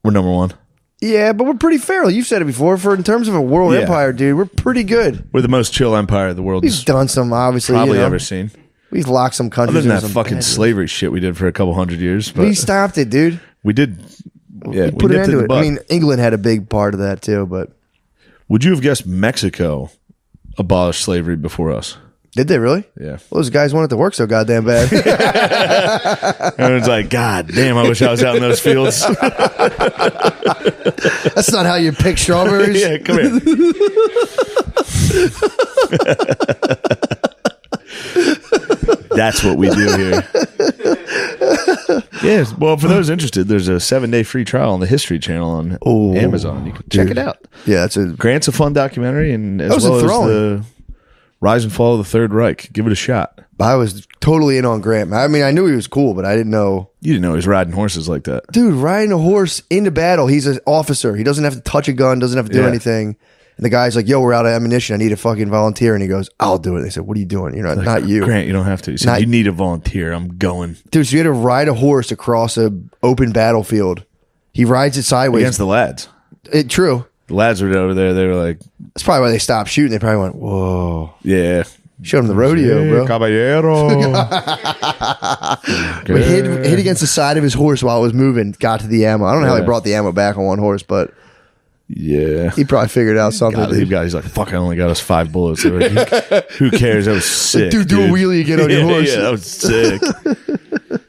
We're number one. Yeah, but we're pretty fair. You've said it before. In terms of a world empire, dude, we're pretty good. We're the most chill empire the world's We've done some, obviously, probably ever seen. We've locked some countries. Other than that some fucking slavery shit we did for a couple hundred years. But we stopped it, dude. We did. Yeah, we put an end to it. I mean, England had a big part of that too, but... Would you have guessed Mexico abolished slavery before us? Did they really? Yeah. Well, those guys wanted to work so goddamn bad. Everyone's like, God damn, I wish I was out in those fields. That's not how you pick strawberries. Yeah, come here. That's what we do here. Yes. Well, for those interested, there's a 7-day free trial on the History Channel on Amazon. You can check it out. Yeah, Grant's a fun documentary, and as well as the Rise and Fall of the Third Reich. Give it a shot. I was totally in on Grant. I mean, I knew he was cool, but I didn't know. You didn't know he was riding horses like that. Dude, riding a horse into battle. He's an officer. He doesn't have to touch a gun, doesn't have to do anything. And the guy's like, yo, we're out of ammunition. I need a fucking volunteer. And he goes, I'll do it. They said, what are you doing? You're not you. Grant, you don't have to. He said, you need a volunteer. I'm going. Dude, so you had to ride a horse across an open battlefield. He rides it sideways. Against the lads. True. The lads were over there. They were like... That's probably why they stopped shooting. They probably went, whoa. Yeah. Showed him the rodeo, bro. Caballero. We hit against the side of his horse while it was moving, got to the ammo. I don't know how he brought the ammo back on one horse, but yeah, he probably figured out something. He's like, fuck, I only got us 5 bullets. Like, who cares? That was sick. Dude, do a wheelie again on your horse. Yeah, that was sick.